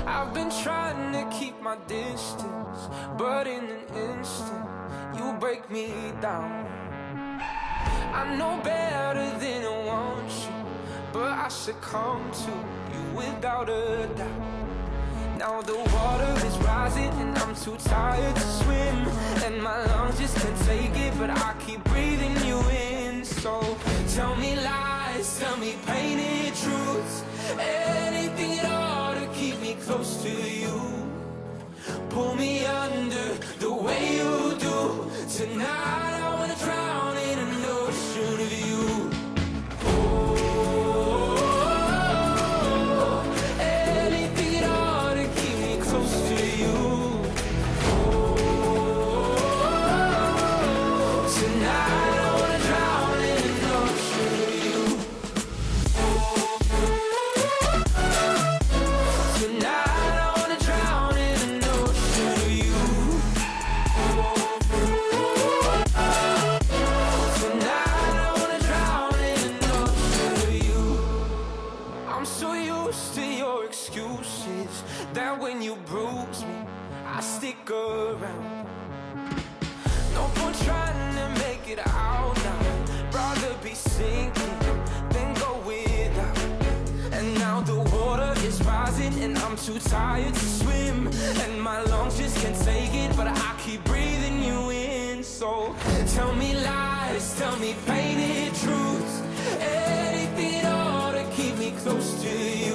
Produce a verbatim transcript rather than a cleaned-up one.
I've been trying to keep my distance, but in an instant, you break me down. I know better than I want you, but I succumb to you without a doubt. Now the water is rising and I'm too tired to swim, and my lungs just can't take it, but I keep breathing you in. So tell me lies, tell me painted truths, anything at all to keep me close to you. Pull me under the way you do. Tonight I wanna drown in an ocean of you. That when you bruise me, I stick around. No point trying to make it out now. Rather be sinking than go without. And now the water is rising and I'm too tired to swim, and my lungs just can't take it, but I keep breathing you in. So tell me lies, tell me painted truths, anything at all to keep me close to you.